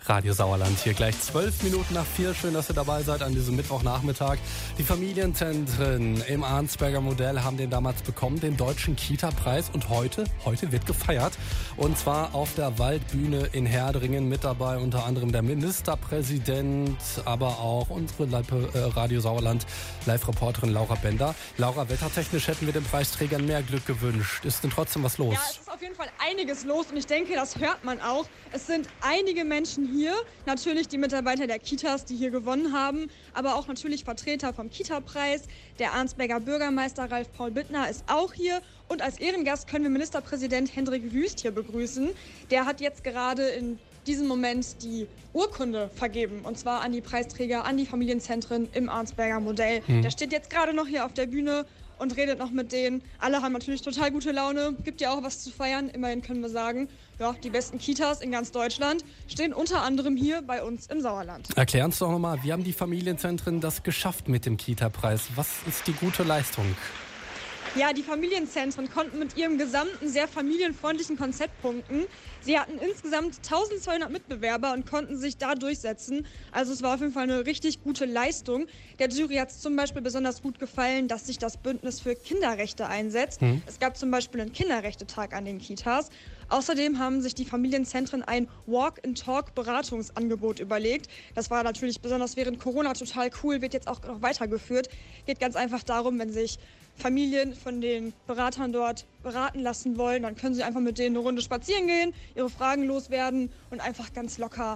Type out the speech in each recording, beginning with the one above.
Radio Sauerland hier gleich 12 Minuten nach 4. Schön, dass ihr dabei seid an diesem Mittwochnachmittag. Die Familienzentren im Arnsberger Modell haben den damals bekommen, den Deutschen Kita-Preis. Und heute wird gefeiert. Und zwar auf der Waldbühne in Herdringen. Mit dabei unter anderem der Ministerpräsident, aber auch unsere Radio Sauerland Live-Reporterin Laura Bender. Laura, wettertechnisch hätten wir den Preisträgern mehr Glück gewünscht. Ist denn trotzdem was los? Ja, es ist auf jeden Fall einiges los und ich denke, das hört man auch. Es sind einige Menschen hier, natürlich die Mitarbeiter der Kitas, die hier gewonnen haben, aber auch natürlich Vertreter vom Kita-Preis. Der Arnsberger Bürgermeister Ralf Paul Bittner ist auch hier und als Ehrengast können wir Ministerpräsident Hendrik Wüst hier begrüßen. Der hat jetzt gerade in diesem Moment die Urkunde vergeben und zwar an die Preisträger, an die Familienzentren im Arnsberger Modell. Der steht jetzt gerade noch hier auf der Bühne und redet noch mit denen. Alle haben natürlich total gute Laune, gibt ja auch was zu feiern. Immerhin können wir sagen, ja, die besten Kitas in ganz Deutschland stehen unter anderem hier bei uns im Sauerland. Erklären uns doch nochmal, wie haben die Familienzentren das geschafft mit dem Kita-Preis? Was ist die gute Leistung? Ja, die Familienzentren konnten mit ihrem gesamten, sehr familienfreundlichen Konzept punkten. Sie hatten insgesamt 1200 Mitbewerber und konnten sich da durchsetzen. Also es war auf jeden Fall eine richtig gute Leistung. Der Jury hat es zum Beispiel besonders gut gefallen, dass sich das Bündnis für Kinderrechte einsetzt. Es gab zum Beispiel einen Kinderrechtetag an den Kitas. Außerdem haben sich die Familienzentren ein Walk-and-Talk-Beratungsangebot überlegt. Das war natürlich besonders während Corona total cool, wird jetzt auch noch weitergeführt. Geht ganz einfach darum, wenn sich Familien von den Beratern dort beraten lassen wollen, dann können sie einfach mit denen eine Runde spazieren gehen, ihre Fragen loswerden und einfach ganz locker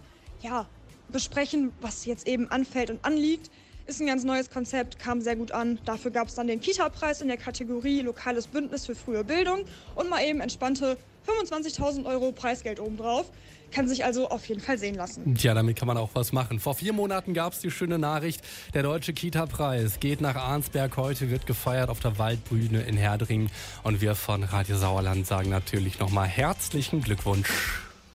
besprechen, was jetzt eben anfällt und anliegt. Ist ein ganz neues Konzept, kam sehr gut an. Dafür gab es dann den Kita-Preis in der Kategorie Lokales Bündnis für frühe Bildung und mal eben entspannte 25.000 € Preisgeld obendrauf. Kann sich also auf jeden Fall sehen lassen. Tja, damit kann man auch was machen. Vor 4 Monaten gab es die schöne Nachricht, der Deutsche Kita-Preis geht nach Arnsberg. Heute wird gefeiert auf der Waldbühne in Herdringen. Und wir von Radio Sauerland sagen natürlich nochmal herzlichen Glückwunsch.